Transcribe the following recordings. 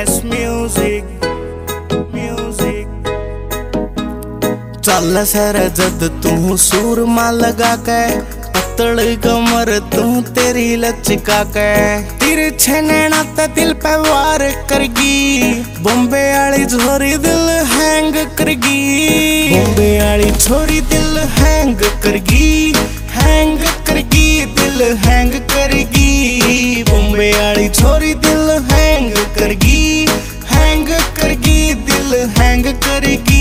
S music चल sir जद तू सूरमा लगा के पतड़ कमर तू तेरी लचका के तिरछे नैना ते दिल पे वार करगी बॉम्बे वाली छोरी दिल हैंग करगी बॉम्बे वाली छोरी दिल हैंग करगी दिल हैंग करगी बॉम्बे वाली छोरी दिल हैंग करगी दिल हैंग करगी।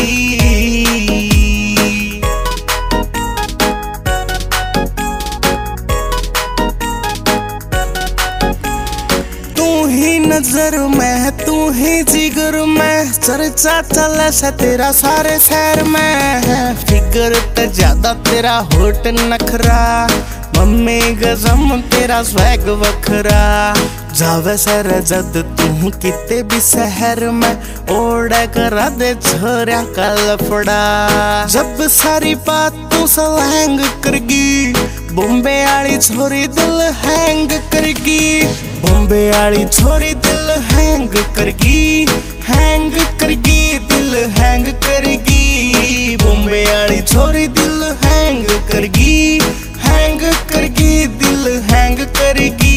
नजर में तू ही जिगर में चर्चा चले से तेरा सारे शहर में फिगर ते ज्यादा तेरा होट नखरा मम्मी गजम तेरा स्वैग वखरा जावे सर जद तू किते भी शहर में ओढ़ करा दे छोरिया का लफड़ा जब सारी बात तू सलैंग करगी बॉम्बे वाली छोरी दिल हैंग करगी बॉम्बे वाली छोरी दिल हैंग करगी दिल हैंग करगी बॉम्बे वाली छोरी दिल हैंग करगी दिल हैंग करगी।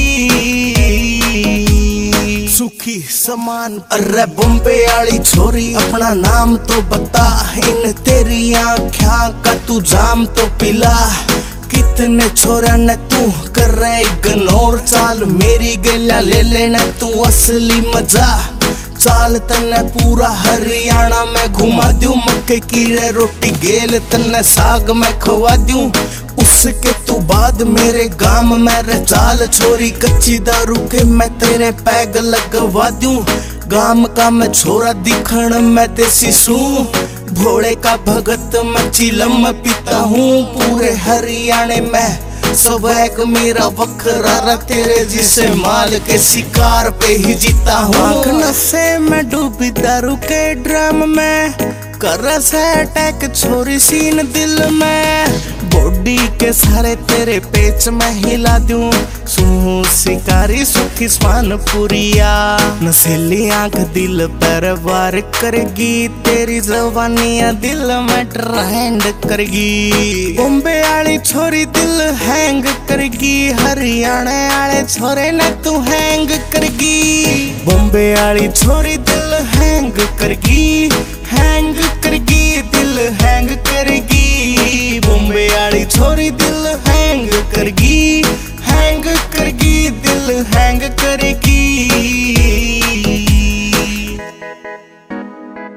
सुखी समान अरे बॉम्बे वाली छोरी अपना नाम तो बता इन तेरी आँखों का तू जाम तो पिला कितने छोरा ने तू कर रहे इग्नोर चाल मेरी गला ले लेना तू असली मजा चाल तन्ने पूरा हरियाणा में घुमा दूं मक्के की रोटी गेल तन्ने साग में खवा दूं उसके तू बाद मेरे गांव में रे चाल छोरी कच्ची दारू के मैं तेरे पैग लगवा दूं गांव का मैं छोरा दिखण में देसी सू भोले का भगत मैं चिलम पीता हूँ पूरे हरियाणे में स्वैग मेरा वखरा तेरे जिसे माल के शिकार पे ही जीता हूँ नशे में डूबी दारू के ड्रम में कर से अटैक छोरी सीन दिल में बॉडी के सारे तेरे पेच में हिला दूं सुन शिकारी सुखी स्वान पुरिया नशीली आंख दिल पर वार करेगी तेरी जवानियां दिल में ट्रेंड करेगी बॉम्बे वाली छोरी दिल हैंग करेगी हरियाणा वाले छोरे ने तू हैंग करेगी बॉम्बे वाली छोरी दिल हैंग करेगी दिल हैंग करेगी बॉम्बे वाली छोरी दिल